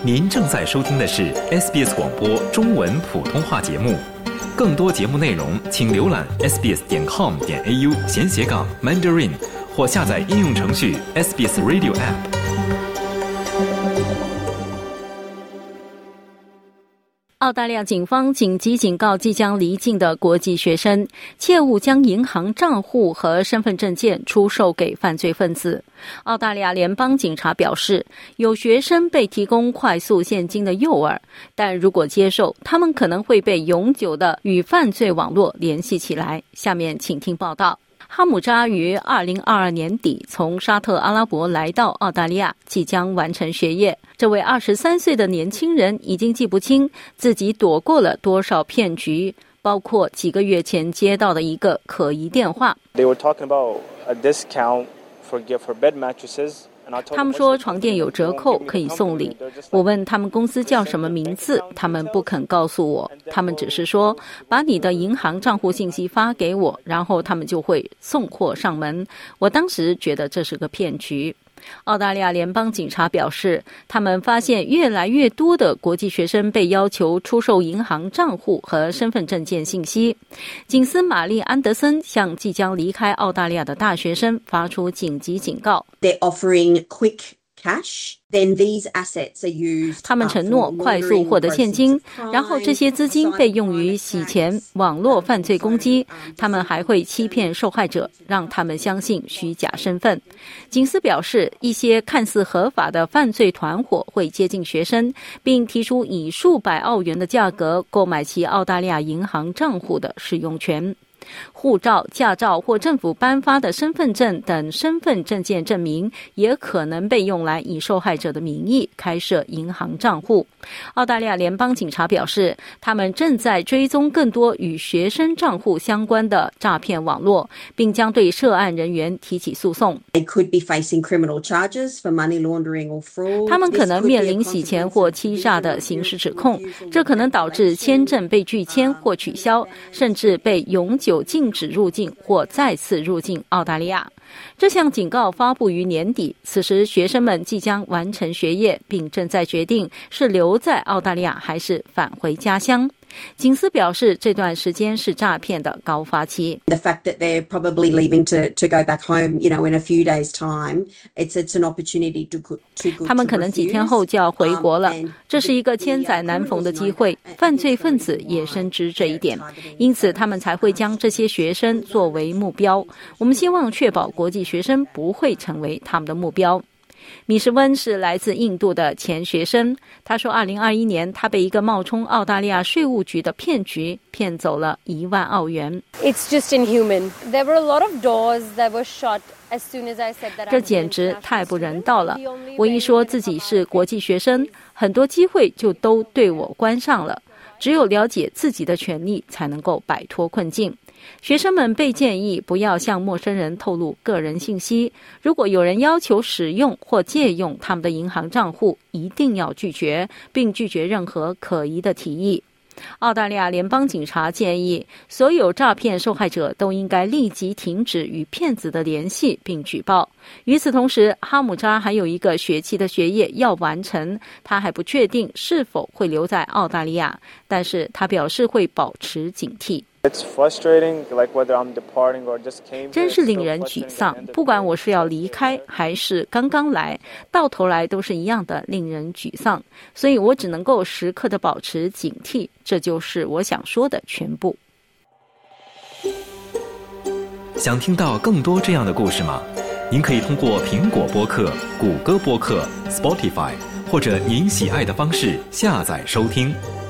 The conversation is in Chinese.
您正在收听的是 SBS 广播中文普通话节目。更多节目内容请浏览 sbs.com.au/Mandarin 或下载应用程序 SBS Radio App。 澳大利亚警方紧急警告即将离境的国际学生，切勿将银行账户和身份证件出售给犯罪分子。澳大利亚联邦警察表示，有学生被提供快速现金的诱饵，但如果接受，他们可能会被永久的与犯罪网络联系起来。下面请听报道。哈姆扎于2022年底从沙特阿拉伯来到澳大利亚，即将完成学业。这位23岁的年轻人已经记不清自己躲过了多少骗局，包括几个月前接到的一个可疑电话。 They were talking about a discount for bed mattresses. 他们说床垫有折扣可以送礼，我问他们公司叫什么名字，他们不肯告诉我，他们只是说把你的银行账户信息发给我，然后他们就会送货上门。我当时觉得这是个骗局。澳大利亚联邦警察表示，他们发现越来越多的国际学生被要求出售银行账户和身份证件信息。警司玛丽·安德森向即将离开澳大利亚的大学生发出紧急警告。 They're offering quick cash, then these assets are used. 他们承诺快速获得现金，然后这些资金被用于洗钱、网络犯罪攻击。他们还会欺骗受害者，让他们相信虚假身份。警司表示，一些看似合法的犯罪团伙会接近学生，并提出以数百澳元的价格购买其澳大利亚银行账户的使用权。护照、驾照或政府颁发的身份证等身份证件证明也可能被用来以受害者的名义开设银行账户。澳大利亚联邦警察表示，他们正在追踪更多与学生账户相关的诈骗网络，并将对涉案人员提起诉讼。 They could be facing criminal charges for money laundering or fraud. 他们可能面临洗钱或欺诈的刑事指控，这可能导致签证被拒签或取消，甚至被永久禁止入境或再次入境澳大利亚。这项警告发布于年底，此时学生们即将完成学业，并正在决定是留在澳大利亚还是返回家乡。警司表示，这段时间是诈骗的高发期。 The fact that they're probably leaving to go back home, in a few days' time, it's an opportunity to 他们可能几天后就要回国了，这是一个千载难逢的机会，犯罪分子也深知这一点，因此他们才会将这些学生作为目标。我们希望确保国际学生不会成为他们的目标。米什温是来自印度的前学生，他说2021年他被一个冒充澳大利亚税务局的骗局骗走了1万澳元。 It's just inhuman. There were a lot of doors that were shut as soon as I said that. 这简直太不人道了，我一说自己是国际学生，很多机会就都对我关上了，只有了解自己的权利才能够摆脱困境。学生们被建议不要向陌生人透露个人信息，如果有人要求使用或借用他们的银行账户，一定要拒绝，并拒绝任何可疑的提议。澳大利亚联邦警察建议所有诈骗受害者都应该立即停止与骗子的联系并举报。与此同时，哈姆扎还有一个学期的学业要完成，他还不确定是否会留在澳大利亚，但是他表示会保持警惕。 It's frustrating, like whether I'm departing or just came here. 真是令人沮丧，不管我是要离开还是刚刚来，到头来都是一样的令人沮丧，所以我只能够时刻的保持警惕，这就是我想说的全部。 想听到更多这样的故事吗？您可以通过苹果播客、谷歌播客、Spotify 或者您喜爱的方式下载收听。